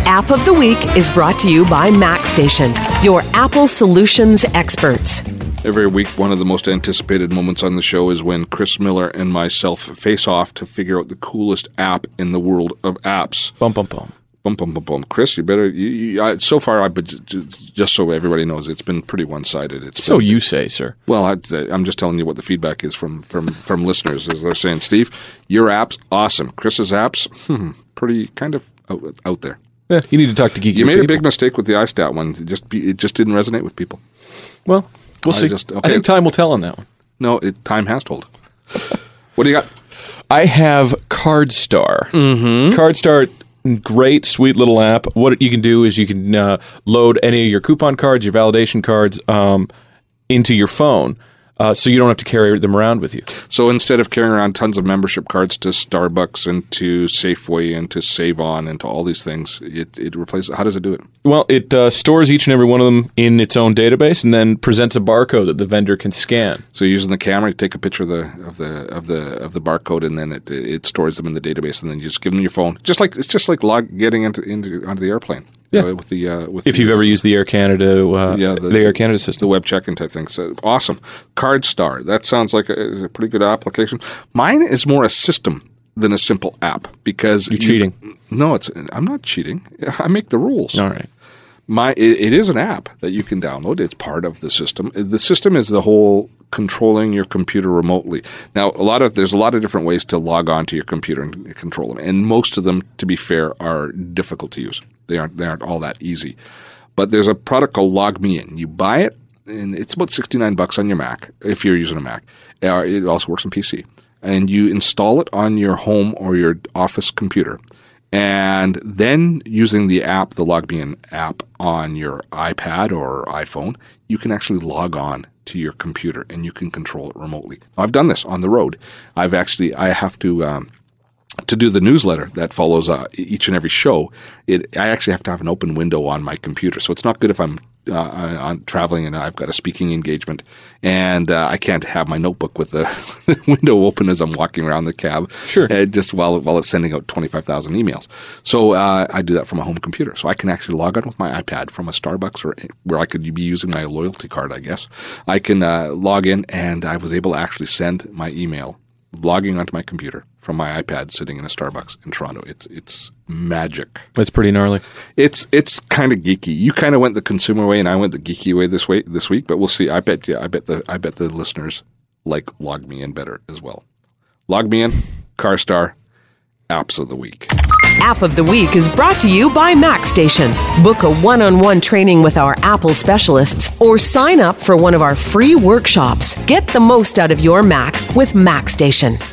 App of the Week is brought to you by MacStation, your Apple solutions experts. Every week, one of the most anticipated moments on the show is when Chris Miller and myself face off to figure out the coolest app in the world of apps. Bum, bum, bum. Bum, bum, bum, bum. Chris, you better... so far, just so everybody knows, it's been pretty one-sided. So you say, sir. Well, I'm just telling you what the feedback is from listeners. As they're saying, Steve, your app's awesome. Chris's app's pretty kind of out there. Yeah, you need to talk to geeky You made people. a big mistake with the iStat one. It just didn't resonate with people. Well, we'll see. I think time will tell on that one. No, time has told. What do you got? I have CardStar. Mm-hmm. CardStar, great, sweet little app. What you can do is you can load any of your coupon cards, your validation cards into your phone. So you don't have to carry them around with you. So instead of carrying around tons of membership cards to Starbucks and to Safeway and to Save On and to all these things, it replaces. How does it do it? Well, it stores each and every one of them in its own database and then presents a barcode that the vendor can scan. So using the camera, you take a picture of the barcode and then it stores them in the database and then you just give them your phone. It's just like getting onto the airplane. Yeah. If you've ever used the Air Canada, the Air Canada system, the web check-in type thing. So awesome. CardStar. That sounds like a pretty good application. Mine is more a system than a simple app because you're cheating. No, I'm not cheating. I make the rules. All right. It is an app that you can download. It's part of the system. The system is the whole controlling your computer remotely. Now, there's a lot of different ways to log on to your computer and control them, and most of them, to be fair, are difficult to use. They aren't all that easy. But there's a product called LogMeIn. You buy it, and it's about $69 on your Mac if you're using a Mac. It also works on PC. And you install it on your home or your office computer. And then using the app, the LogMeIn app on your iPad or iPhone, you can actually log on to your computer and you can control it remotely. I've done this on the road. I have to do the newsletter that follows each and every show. I actually have to have an open window on my computer. So it's not good if I'm traveling and I've got a speaking engagement and I can't have my notebook with the window open as I'm walking around the cab. Sure. Just while it's sending out 25,000 emails. So I do that from a home computer. So I can actually log on with my iPad from a Starbucks or where I could be using my loyalty card, I guess. I can log in and I was able to actually send my email logging onto my computer from my iPad sitting in a Starbucks in Toronto. It's magic. That's pretty gnarly. It's kind of geeky. You kind of went the consumer way and I went the geeky way this week, but we'll see. I bet the listeners like LogMeIn better as well. LogMeIn, CardStar, apps of the week. App of the Week is brought to you by MacStation. Book a one-on-one training with our Apple specialists or sign up for one of our free workshops. Get the most out of your Mac with MacStation.